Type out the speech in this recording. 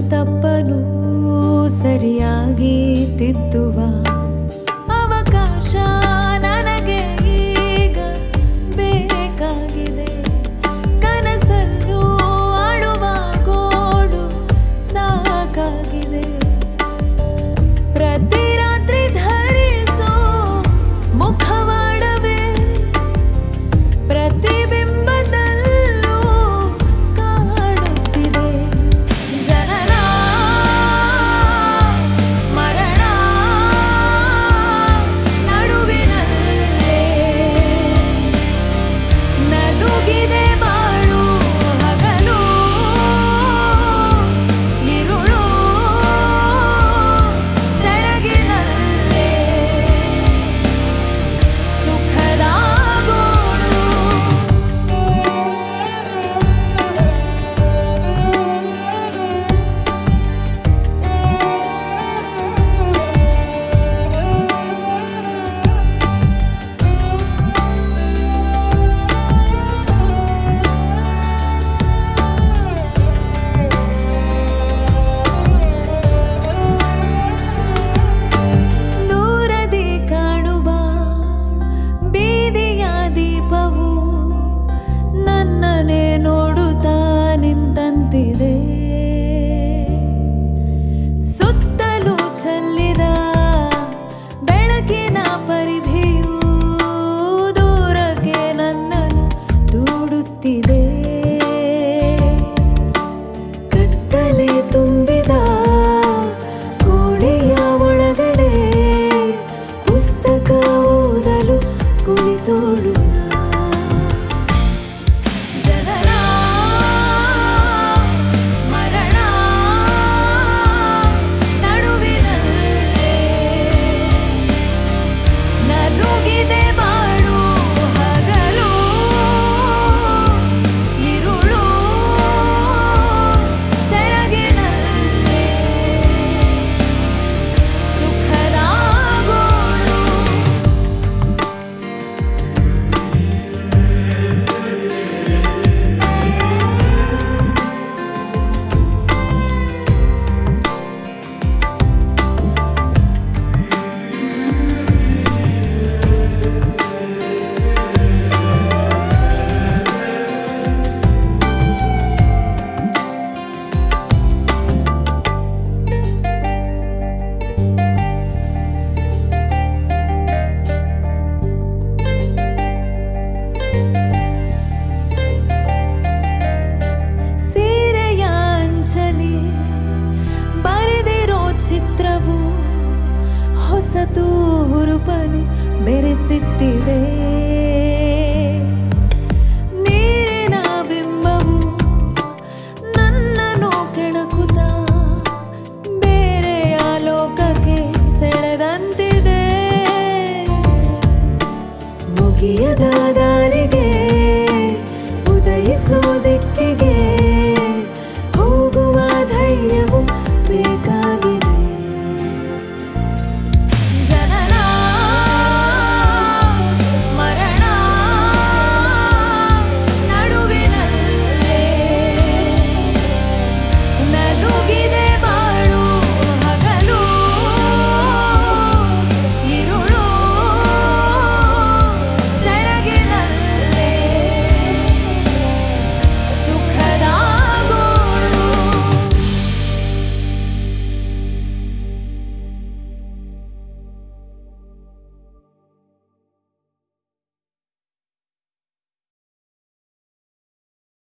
ತಪ್ಪನು ಸರಿಯಾಗಿ ತಿದ್ದುವ ಅವಕಾಶ ನನಗೆ ಈಗ ಬೇಕಾಗಿದೆ. ಕನಸನ್ನು ಆಡುವ ಗೋಡು ಸಾಕಾಗಿದೆ. ಪ್ರತಿ ರಾತ್ರಿ ಧರಿಸೋ ಮುಖವಾಡವೇ ಪ್ರತಿಬಿಂಬದಲ್ಲೂ ಕಾಡುತ್ತಿದೆ. ಜನನ ಮರಣ ನಡುವಿನಲ್ಲೇ ನಲುಗಿದೆ ಬಾಳು. ಹಗಲು ಇರುಳು ಸೆರಗಿನಲ್ಲೇ ಸುಖದ ಗೋಳು. ದೂರದಿ ಕಾಣುವ ಬೀದಿಯ ದೀಪವು ನನ್ನನ್ನೇ ನೋಡುತ್ತಾ ನಿಂತಂತಿದೆ. ಸುತ್ತಲೂ ಚೆಲ್ಲಿದ ಬೆಳಕಿನ ಪರಿಧಿಯು ದೂರಕ್ಕೆ ನನ್ನನ್ನು ದೂಡುತ್ತಿದೆ. ಕತ್ತಲೆ ತುಂಬಿದ ಕೋಣೆಯ ಒಳಗಡೆ ಪುಸ್ತಕ ಓದಲು ಕುಳಿತೋಳು ನಾ. ಜನನ ಮರಣ ನಡುವಿನಲ್ಲೇ ನಲುಗಿದೆ ಬಾಳು. ಹಗಲು ಇರುಳು ಸೆರಗಿನಲ್ಲೇ ಸುಖದ ಗೋಳು. ಸೀರೆಯ ಅಂಚಲಿ ಬರೆದಿರೋ ಚಿತ್ರವು ಹೊಸತು ಹುರುಪನು ಬೆರೆಸಿಟ್ಟಿದೆ.